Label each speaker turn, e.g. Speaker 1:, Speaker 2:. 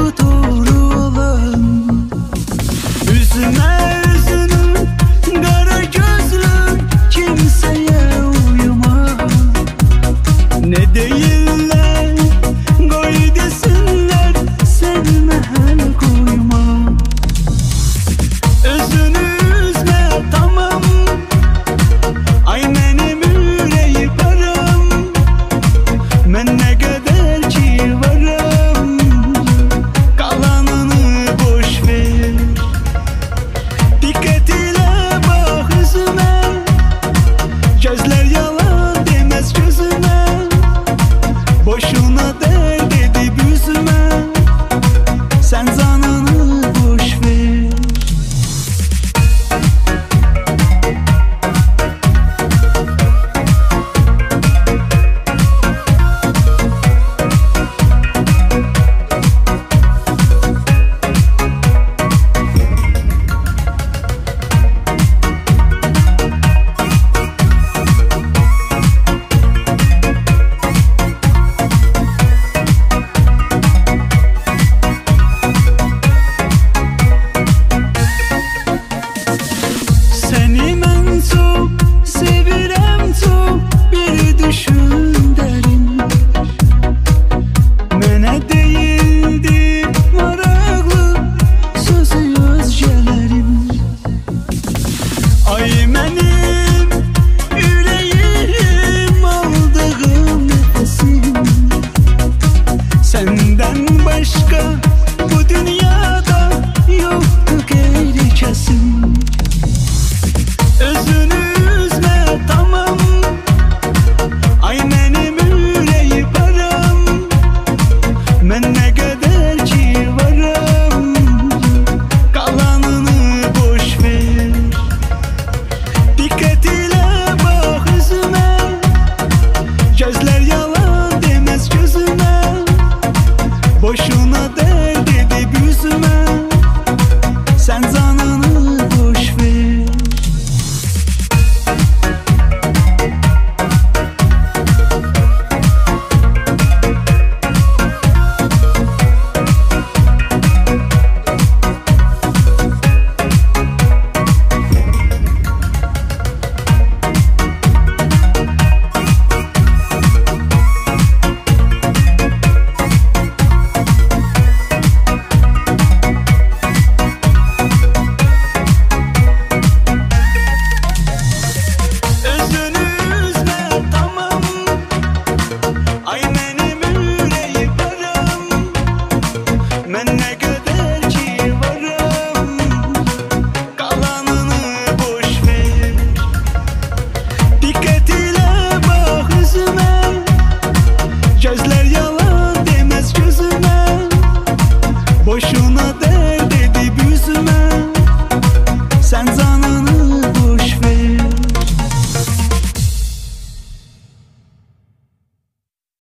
Speaker 1: doğru olan. Üzme üzünü kara gözlüm, kimseye uyuma. Ne değiller koy desinler, sevme el koyma. Özünü üzme tamam, ay benim yüreği param. Ben ne kadar ki varım, kalanını boş ver. Dikkat ile bak yüzüme, gözler yalan demez gözüme. Boşuna dert edip üzüme, sen zanını boş ver. Seni ben çok sevirem çok, bir düşün derim. Mənə değildi maraqlı sözü özgələrim. Ay mənim ürəyim, aldığım nəfəsim. Səndən başqa bu dünyada yoxdur qeyri kəsim. Özünü üzme tamam, ay benim yüreği param. Ben ne kadar ki varım, kalanını boş ver. Dikkat ile bak yüzüme, gözler yalan demez gözüme. Boşuna dert edip üzüme, sen zanını boş ver. Ay benim yüreği param, ben ne